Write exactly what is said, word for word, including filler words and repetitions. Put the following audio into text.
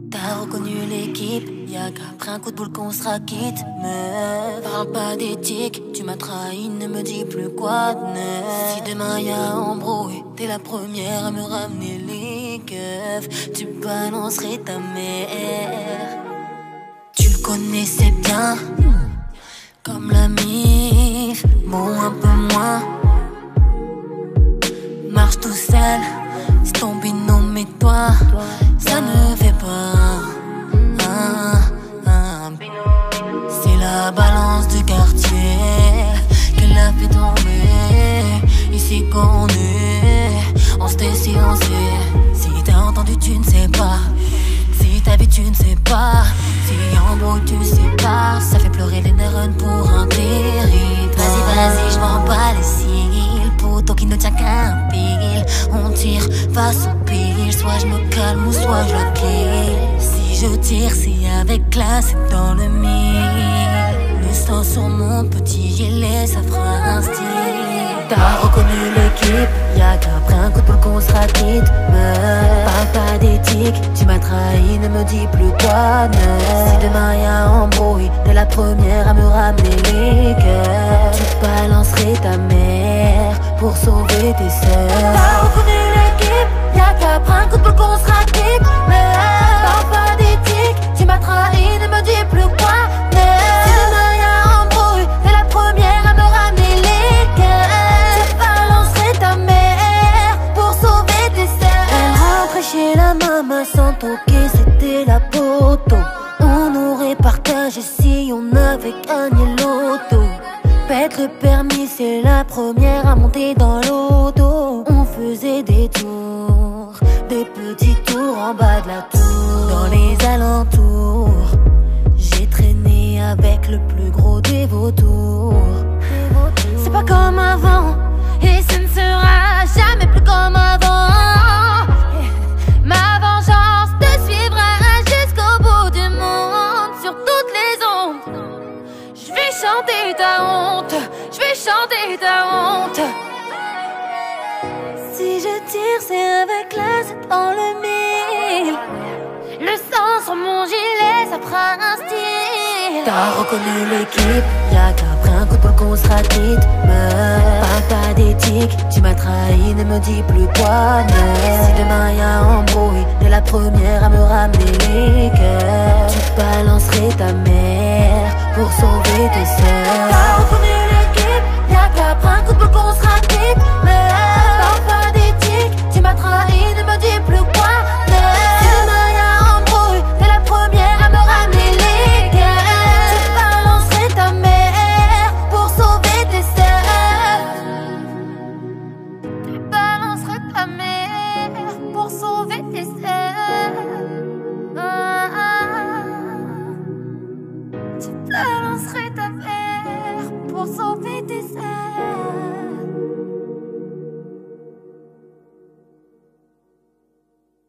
T'as reconnu l'équipe, y'a qu'après un coup de boule qu'on sera quitte. Me parle pas d'éthique, tu m'as trahi, ne me dis plus quoi de neuf. Si demain y'a embrouille, t'es la première à me ramener les keufs. Tu balancerais ta mère. Tu le connaissais bien, comme la mif, bon un peu moins. Marche tout seul, c'est ton binôme et toi, ça ne fait pas. Ah, ah. C'est la balance du quartier qu'elle a fait tomber. Ici qu'on est, on s'était silencé. Si t'as entendu, tu ne sais pas. Si t'as vu, tu ne sais pas. Si en gros tu sais pas, ça fait pleurer les neurones pour un territoire. Vas-y, vas-y, je m'en bats les cils. Poteau qui ne tient qu'un pile. On tire face au pile. Soit je me calme ou soit je le kill. Si je tire, c'est avec classe et dans le mille. Le sang sur mon petit gilet, ça fera un style. T'as reconnu l'équipe, y'a qu'après un coup de boule qu'on sera quitte. Me parle pas d'éthique, tu m'as trahi, ne me dis plus quoi neuf. Si demain y'a embrouille, t'es la première à me ramener les cœurs. Tu balancerais ta mère pour sauver tes sœurs. T'as reconnu l'équipe, y'a qu'après un coup de boule qu'on sera quitte. Me parle pas d'éthique, tu m'as trahi, ne me dis plus quoi neuf. Si demain y'a embrouille, t'es la première à me ramener les cœurs. Tu balancerais ta mère pour sauver tes sœurs. Elle rentrait chez la maman sans toquer, c'était la poteau. On aurait partagé si on avait gagné l'auto. Pète le permis, c'est la première à monter dans l'auto. On faisait des tours, des petits tours en bas de la tour. Dans les alentours, j'ai traîné avec le plus gros des vautours. C'est pas comme avant, et ce ne sera jamais plus comme avant. Ma vengeance te suivra jusqu'au bout du monde, sur toutes les ondes. Je vais chanter ta honte, je vais chanter ta honte. Si je tire, c'est avec classe dans le mille. Le sang sur mon gilet, ça fera un style. T'as reconnu l'équipe, y'a qu'après un coup de boule qu'on sera quitte. Me parle pas d'éthique, tu m'as trahi, ne me dis plus quoi neuf. Si demain y'a embrouille, t'es la première à me ramener les cœurs. Tu balancerais ta mère pour sauver tes sœurs.